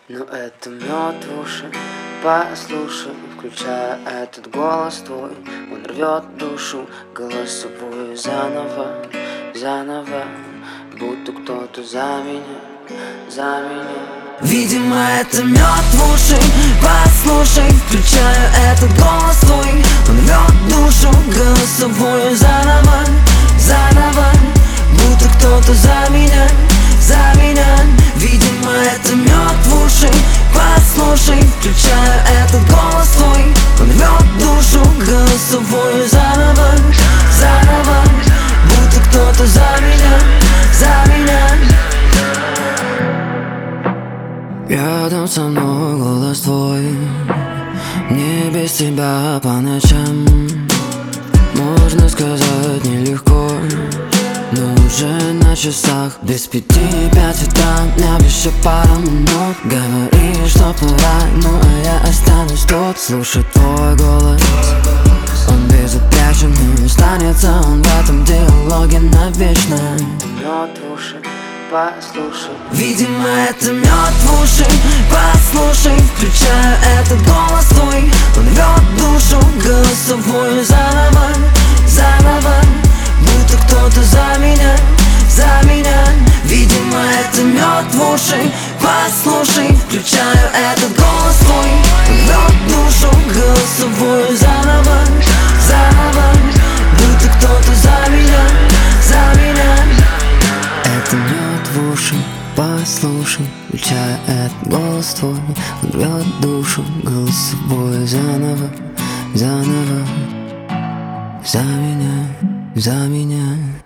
Но это мед в уши, послушай, включая этот голос твой. Он рвет душу голосовую заново, заново, будто кто-то за меня. Видимо, это мед в уши, послушай, включаю этот голос твой. Он рвет душу голосовую заново, заново, будто кто-то за меня. Видимо, это мед в уши, послушай, включаю этот голос твой. Он рвет душу голосовую заново, заново, будто кто-то за меня. Рядом со мной голос твой, не без тебя по ночам. Можно сказать нелегко, но уже на часах без 5:05 утра. Мне еще пару минут, говоришь, что пора, ну а я останусь тут. Слушай твой голос, он безупречен, и останется он в этом диалоге навечно. Мед в уши, послушай. Видимо, это мед в уши, послушай, включаю этот голос твой. Он рвет душу голосовую заново, заново, будто кто-то за меня. Видимо, это мед в уши, послушай, включаю этот голос твой. Он рвет душу голосовую заново, заново, будто кто-то за меня. Это мед в уши, послушай, включая этот голос твой. Он рвет душу голосовую заново, заново, за меня.